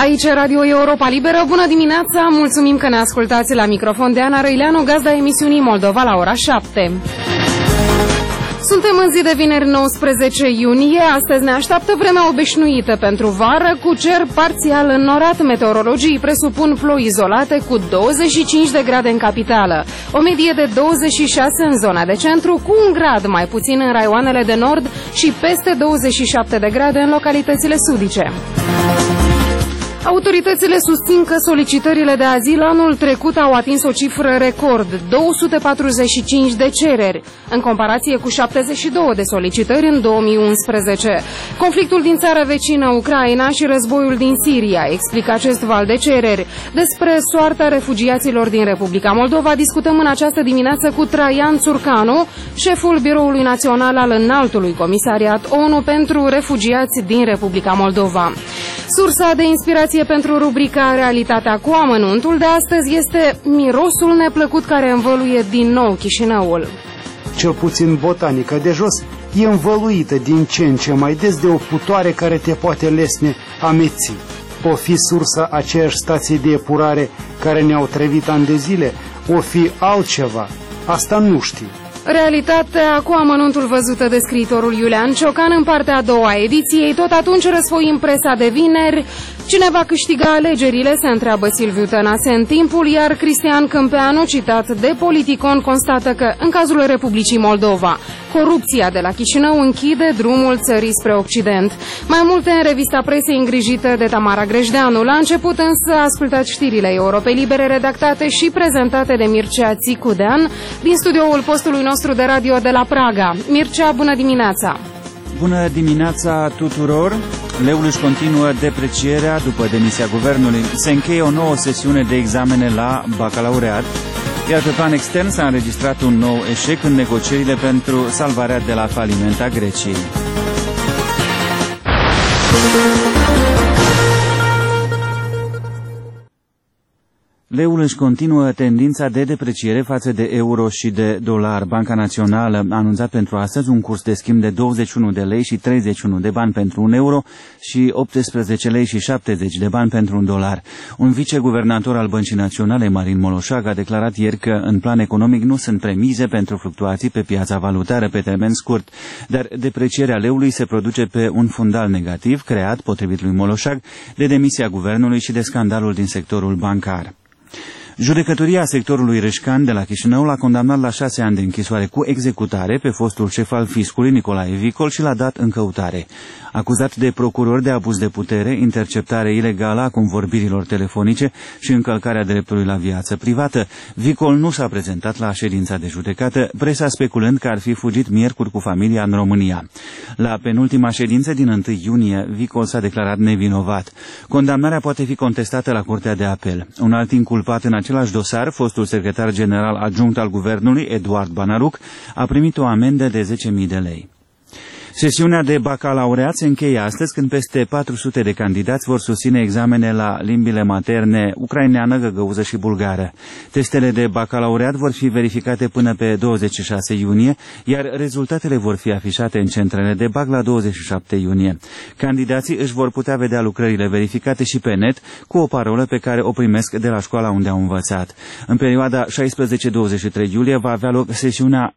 Aici Radio Europa Liberă, bună dimineața, mulțumim că ne ascultați la microfon de Ana Răileanu, gazda emisiunii Moldova la ora 7. Suntem în zi de vineri 19 iunie, astăzi ne așteaptă vremea obișnuită pentru vară, cu cer parțial înnorat. Meteorologii presupun ploi izolate cu 25 de grade în capitală, o medie de 26 în zona de centru, cu un grad mai puțin în raioanele de nord și peste 27 de grade în localitățile sudice. Autoritățile susțin că solicitările de azil anul trecut au atins o cifră record, 245 de cereri, în comparație cu 72 de solicitări în 2011. Conflictul din țara vecină, Ucraina, și războiul din Siria explică acest val de cereri. Despre soarta refugiaților din Republica Moldova discutăm în această dimineață cu Traian Țurcanu, șeful Biroului Național al Înaltului Comisariat ONU pentru Refugiați din Republica Moldova. Sursa de inspirație pentru rubrica Realitatea cu amănuntul de astăzi este mirosul neplăcut care învăluie din nou Chișinăul. Cel puțin botanica de jos e învăluită din ce în ce mai des de o putoare care te poate lesne ameții. O fi sursa aceeași stație de epurare care ne-au trăvit ani de zile, o fi altceva, asta nu știu. Realitatea cu amănuntul văzută de scriitorul Iulian Ciocan în partea a doua a ediției. Tot atunci răsfoim presa de vineri. Cine va câștiga alegerile, se întreabă Silviu Tănase în Timpul, iar Cristian Câmpeanu, citat de Politicon, constată că, în cazul Republicii Moldova, corupția de la Chișinău închide drumul țării spre Occident. Mai multe în revista presei îngrijită de Tamara Grejdeanu. La început însă ascultați știrile Europei Libere, redactate și prezentate de Mircea Țicudean din studioul postului nostru de radio de la Praga. Mircea, bună dimineața! Bună dimineața tuturor! Leul își continuă deprecierea după demisia guvernului. Se încheie o nouă sesiune de examene la bacalaureat, iar pe plan extern s-a înregistrat un nou eșec în negocierile pentru salvarea de la faliment a Greciei. Leul își continuă tendința de depreciere față de euro și de dolar. Banca Națională a anunțat pentru astăzi un curs de schimb de 21 de lei și 31 de bani pentru un euro și 18 lei și 70 de bani pentru un dolar. Un viceguvernator al Băncii Naționale, Marin Moloșag, a declarat ieri că în plan economic nu sunt premize pentru fluctuații pe piața valutară pe termen scurt, dar deprecierea leului se produce pe un fundal negativ creat, potrivit lui Moloșag, de demisia guvernului și de scandalul din sectorul bancar. Judecătoria sectorului Râșcan de la Chișinău l-a condamnat la 6 ani de închisoare cu executare pe fostul șef al fiscului Nicolae Vicol și l-a dat în căutare. Acuzat de procuror de abuz de putere, interceptare ilegală a convorbirilor telefonice și încălcarea dreptului la viață privată, Vicol nu s-a prezentat la ședința de judecată, presa speculând că ar fi fugit miercuri cu familia în România. La penultima ședință din 1 iunie, Vicol s-a declarat nevinovat. Condamnarea poate fi contestată la Curtea de Apel. Un alt inculpat în același dosar, fostul secretar general adjunct al guvernului, Eduard Banaruc, a primit o amendă de 10.000 de lei. Sesiunea de bacalaureat se încheie astăzi, când peste 400 de candidați vor susține examene la limbile materne ucraineană, găgăuză și bulgară. Testele de bacalaureat vor fi verificate până pe 26 iunie, iar rezultatele vor fi afișate în centrele de bac la 27 iunie. Candidații își vor putea vedea lucrările verificate și pe net, cu o parolă pe care o primesc de la școala unde au învățat. În perioada 16-23 iulie va avea loc sesiunea